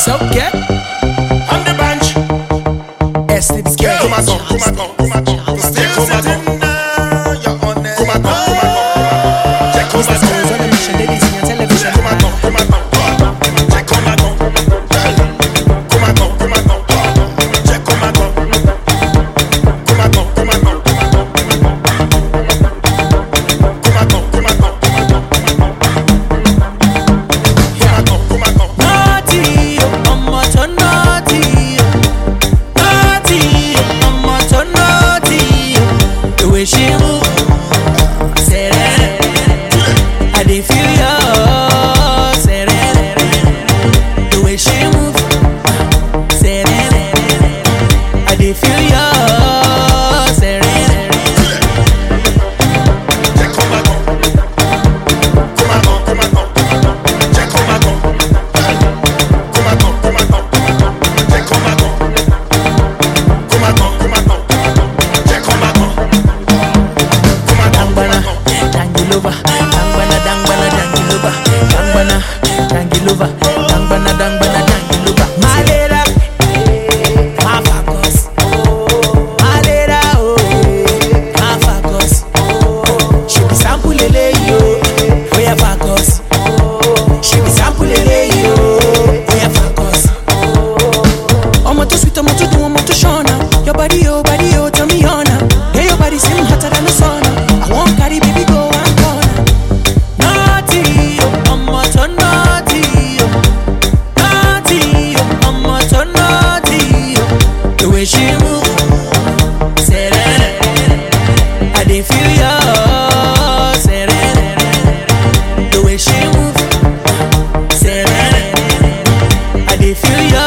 okay. On the bench. STB's Yeah, come on, still sitting there. You're on it. Come on. Check Mr. Skills on a mission, they see on television. Come on. Check come on. Check come on. She move, I dey feel your the way she move, I dey feel your your body, tell me honor. Yeah, your body seem hotter than the sun. I won't carry baby go and corner. Naughty, I'm so naughty. Naughty, I'm so naughty. The way she move, I dey feel ya. The way she move, I dey feel ya.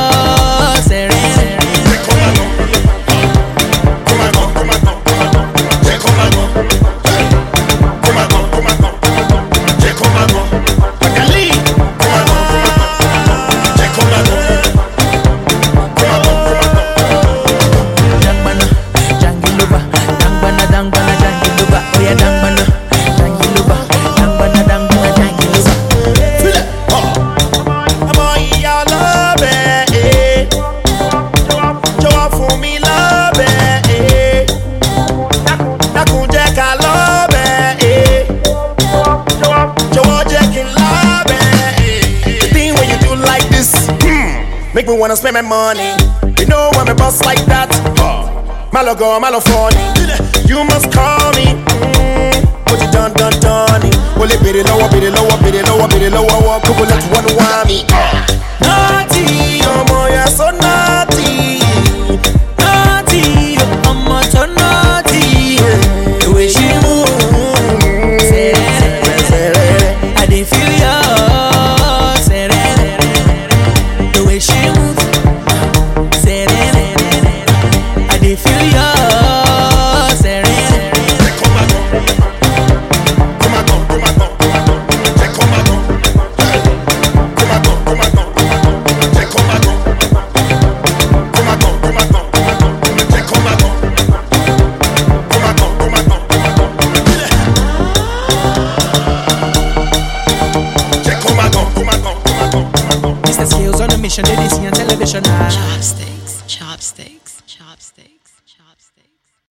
Make me wanna spend my money. You know when me boss like that. Malo go, malo funny. You must call me. Put it done. Well, it be lower. Couple let one want me. Naughty, oh boy, you're so naughty. Naughty, I'm so naughty. The way she move, I dey feel ya. The way she move, I dey feel ya. Mr. Skills on a mission, they see on television. Chopsticks.